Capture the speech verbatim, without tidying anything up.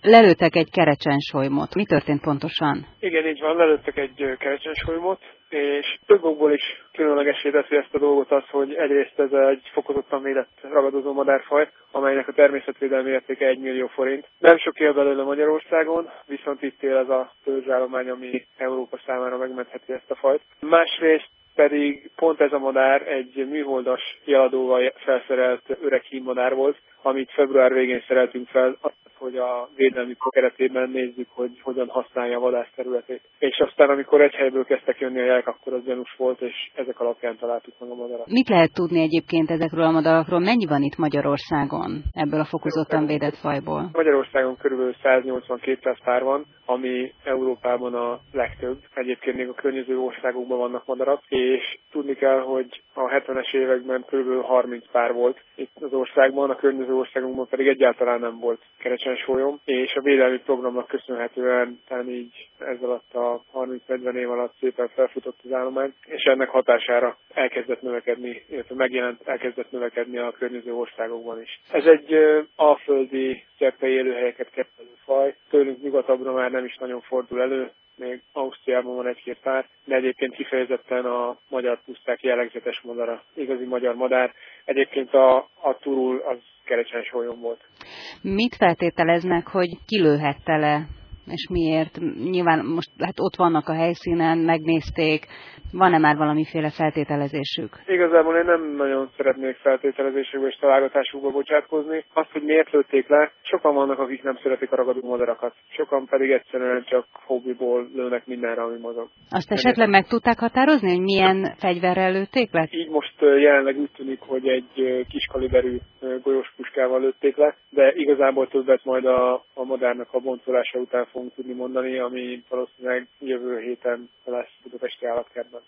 lelőttek egy kerecsensolymot. Mi történt pontosan? Igen, így van, lelőttek egy kerecsensolymot, és több okból is különlegessé teszi ezt a dolgot az, hogy egyrészt ez egy fokozottan védett ragadozó madárfaj, amelynek a természetvédelmi értéke egy millió forint. Nem sok él belőle Magyarországon, viszont itt él ez a törzsállomány, ami Európa számára megmentheti ezt a fajt. Másrészt pedig pont ez a madár egy műholdas jeladóval felszerelt öreg hímmadár volt, amit február végén szereltünk fel, hogy a védelmi keretében nézzük, hogy hogyan használja a vadász területét. És aztán, amikor egy helyből kezdtek jönni a jelek, akkor az gyanús volt, és ezek alapján találtuk meg a madarat. Mit lehet tudni egyébként ezekről a madarakról? Mennyi van itt Magyarországon ebből a fokozottan védett fajból? Magyarországon körülbelül száznyolcvan-kétszáz pár van, ami Európában a legtöbb. Egyébként még a környező országokban vannak madarak, és tudni kell, hogy a hetvenes években körülbelül harminc pár volt itt az országban, a környező országokban pedig egyáltalán nem volt kerecsensolyom, és a védelmi programnak köszönhetően talán így ez alatt a harminc-negyven év alatt szépen felfutott az állomány, és ennek hatására elkezdett növekedni, illetve megjelent, elkezdett növekedni a környező országokban is. Ez egy alföldi cserpei élőhelyeket kezelő faj, tőlünk nyugatabbra már nem is nagyon fordul elő, még Ausztriában van egy-két pár, de egyébként kifejezetten a magyar puszták jellegzetes madara, igazi magyar madár. Egyébként a, a turul az kerecsensollyom volt. Mit feltételeznek, hogy kilőhette le, és miért? Nyilván most hát ott vannak a helyszínen, megnézték, van-e már valamiféle feltételezésük? Igazából én nem nagyon szeretnék feltételezésekbe és találgatásukba bocsátkozni. Azt, hogy miért lőtték le, sokan vannak, akik nem szeretik a ragadó madarakat. Sokan pedig egyszerűen csak hobbiból lőnek mindenre, ami mozog. Azt esetleg meg tudták határozni, hogy milyen fegyverrel lőtték le? Így most jelenleg úgy tűnik, hogy egy kiskaliberű golyós puskával lőtték le, de igazából többet majd a, a madárnak a boncolása után fogunk tudni mondani, ami valószínűleg jövő héten lesz Budapesti Állatkertben.